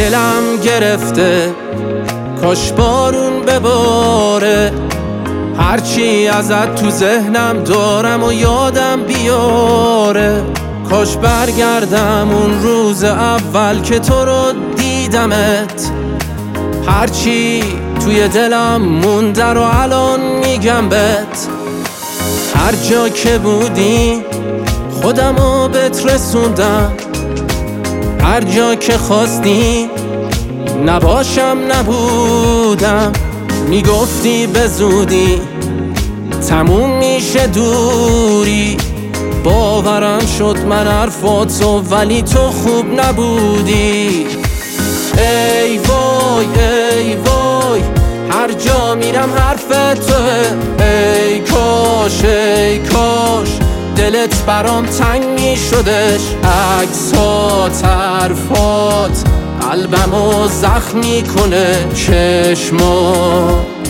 دلم گرفته کاش بارون بباره، هرچی ازت تو ذهنم دارم و یادم بیاره. کاش برگردم اون روز اول که تو رو دیدمت، هرچی توی دلم مونده رو الان میگم بهت. هر جا که بودی خودمو بهت رسوندم، هر جا که خواستی نباشم نبودم. میگفتی به زودی تموم میشه دوری، باورم شد من حرفاتو ولی تو خوب نبودی. ای وای ای وای هر جا میرم حرف توه، ای کاش ای کاش دلت برام تنگ میشدش. عکسات حرفات قلبمو زخم میکنه، چشما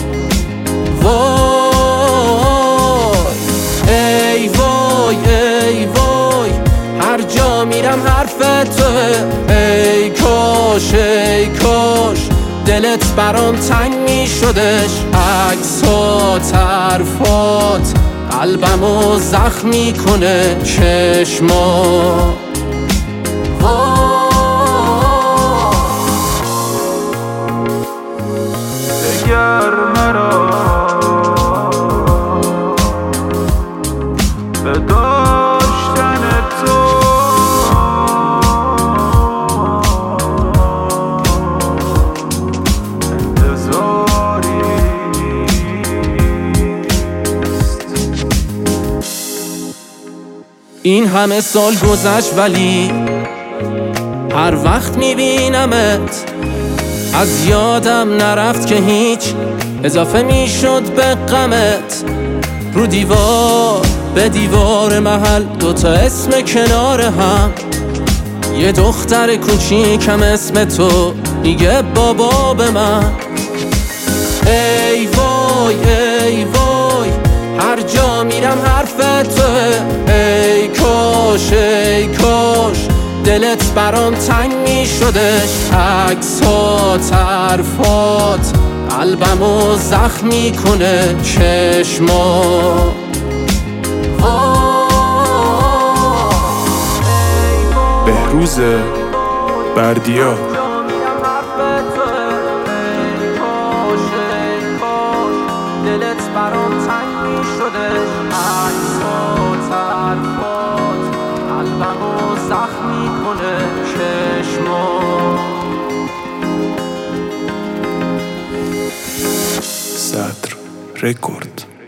وای ای وای ای وای هر جا میرم حرف توه، ای کاش ای کاش دلت برام تنگ میشدش. عکسات حرفات قلبمو زخم میکنه، چشما اگر مرا به داشتن تو انتظاری این همه سال گذشت ولی هر وقت میبینمت از یادم نرفت که هیچ اضافه میشد به غمت. رو دیوار به دیوار محل دوتا اسم کنار هم، یه دختر کوچیکم اسم تو میگه بابا به من. ای وای ای وای هر جا میرم حرف توه، ای کاش ای کاش دلت برام تنگ میشدش. عکسات حرفات قلبمو زخم میکنه، چشما بهروز بردیا. دلت برام تنگ میشدش. عکسات حرفات قلبمو زخم میکنه، چشما صدر رکورد.